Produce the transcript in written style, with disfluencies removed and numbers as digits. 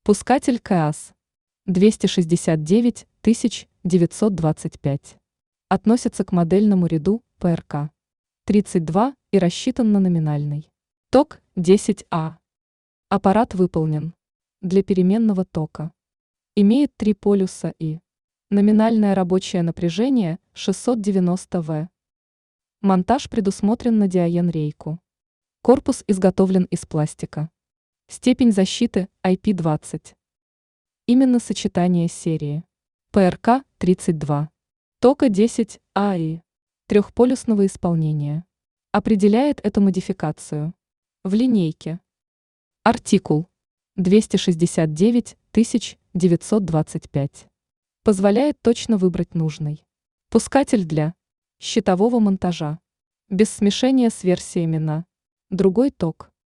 Пускатель КАЗ 269 925. Относится к модельному ряду ПРК 32 и рассчитан на номинальный ток 10А. Аппарат выполнен для переменного тока. Имеет 3 полюса и номинальное рабочее напряжение 690 В. Монтаж предусмотрен на диаен-рейку. Корпус изготовлен из пластика. Степень защиты IP20. Именно сочетание серии ПРК-32, тока 10А и трехполюсного исполнения определяет эту модификацию в линейке. Артикул 269 925 позволяет точно выбрать нужный пускатель для щитового монтажа без смешения с версиями на другой ток.